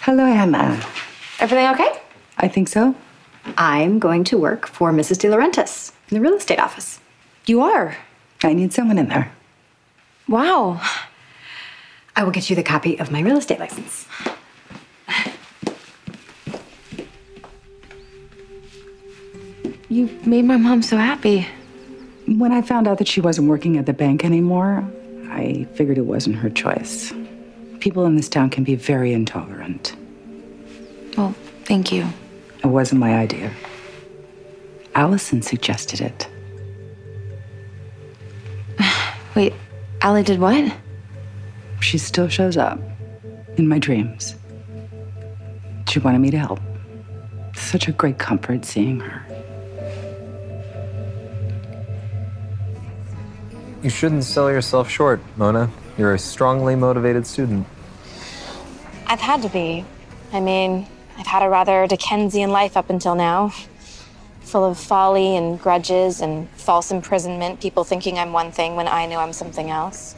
Hello, Anna. Everything okay? I think so. I'm going to work for Mrs. De Laurentiis in the real estate office. You are? I need someone in there. Wow. I will get you the copy of my real estate license. You made my mom so happy. When I found out that she wasn't working at the bank anymore, I figured it wasn't her choice. People in this town can be very intolerant. Well, thank you. It wasn't my idea. Allison suggested it. Wait, Allie did what? She still shows up in my dreams. She wanted me to help. Such a great comfort seeing her. You shouldn't sell yourself short, Mona. You're a strongly motivated student. I've had to be. I mean, I've had a rather Dickensian life up until now. Full of folly and grudges and false imprisonment, people thinking I'm one thing when I know I'm something else.